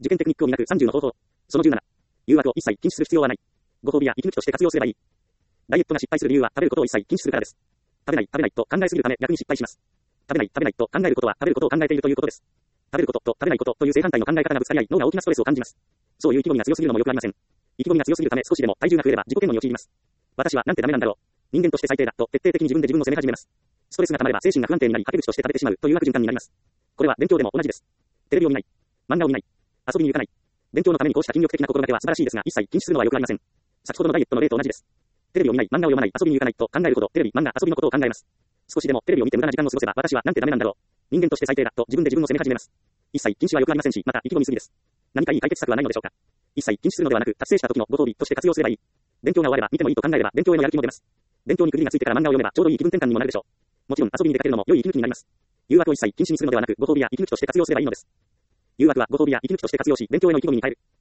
受験テクニックを磨く30の方法。その17。誘惑を一切禁止する必要はない。ご褒美や息抜きとして活用すればいい。ダイエットが失敗する理由は食べることを一切禁止するからです。食べないと考えすぎるため逆に失敗します。食べないと考えることは食べることを考えているということです。食べることと食べないことという正反対の考え方がぶつかり合い、脳が大きなストレスを感じます。そういう意気込みが強すぎるのもよくありません。意気込みが強すぎるため少しでも体重が増えれば自己嫌悪に陥ります。私はなんてダメなんだろう。人間として最低だと徹底的に自分で自分を責め始めます。ストレスが溜まれば精神が不安定になり、陰口として食べてしまうという悪循環になります。これは勉強でも同じです。テレビを見ない。漫画を見ない。遊びに行かない。勉強のためにこうした筋力的な心がけは素晴らしいですが、一切禁止するのはよくありません。先ほどのダイエットの例と同じです。テレビを見ない、漫画を読まない、遊びに行かないと考えるほど、テレビ、漫画、遊びのことを考えます。少しでもテレビを見て無駄な時間を過ごせば、私はなんてダメなんだろう。人間として最低だと自分で自分を責め始めます。一切禁止はよくありませんし、また意気込みすぎです。何かいい解決策はないのでしょうか。一切禁止するのではなく、達成した時のご褒美として活用すればいい。勉強が終われば見てもいいと考えれば勉強へのやる気も出ます。勉強に区切りがついてから漫画を読めばちょうどいい気分転換にもなるでしょう。もちろん遊びに出かけるのも良い息抜きになります。誘惑を一切禁止にするのではなく、ご褒美や息抜きとして活用すればいいのです。誘惑はご褒美や息抜きとして活用し、勉強への意気込みに変える。